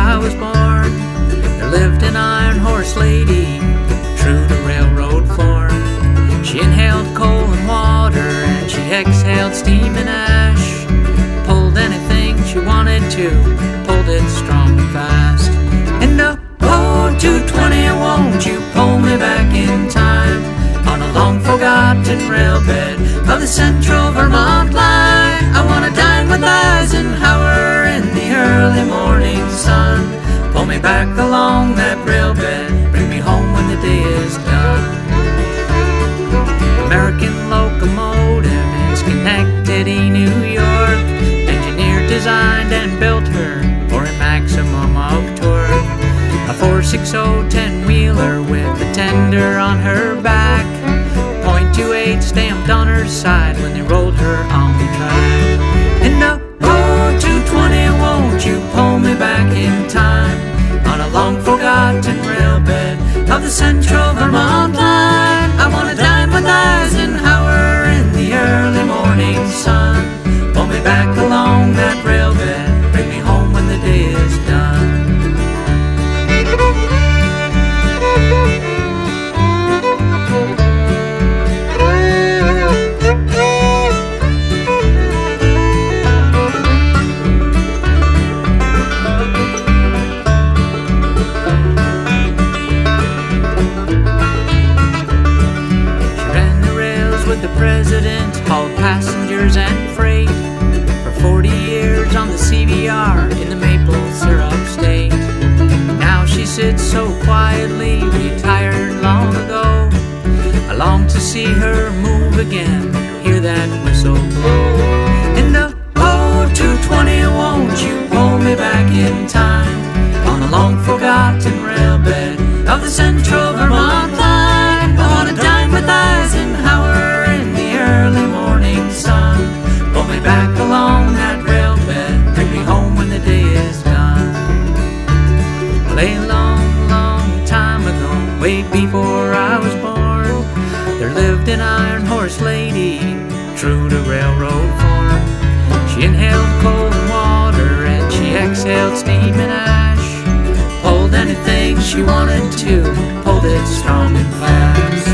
I was born, there lived an iron horse lady, true to railroad form. She inhaled coal and water, and she exhaled steam and ash. Pulled anything she wanted to, pulled it strong and fast. And oh, 220, won't you pull me back in time, on a long forgotten railbed of the Central Vermont line. I want to dine with Eisenhower in the early morning sun. Pull me back along that railbed, bring me home when the day is done. American locomotive in Schenectady, New York, engineered, designed, and built her for a maximum of torque. A 460 10-wheeler with a tender on her back, .28 stamped on her side when they rolled her on the track. And oh, 220, won't you pull me back in time, on a long forgotten railbed of the Central Vermont line. I want to dine with Eisenhower in the early morning sun. Pull me back along that railbed, bring me home when the day is done. The president hauled passengers and freight for 40 years on the CBR in the maple syrup state. Now she sits so quietly, retired long ago. I long to see her move again, hear that whistle blow. And oh, 220, won't you pull me back in time, on a long forgotten railbed of the Central Vermont line. I want to dine with Eisenhower early morning sun. Pull me back along that railbed, bring me home when the day is done. Well, a long, long time ago, way before I was born, there lived an iron horse lady, true to railroad form. She inhaled coal and water, and she exhaled steam and ash. Pulled anything she wanted to, pulled it strong and fast.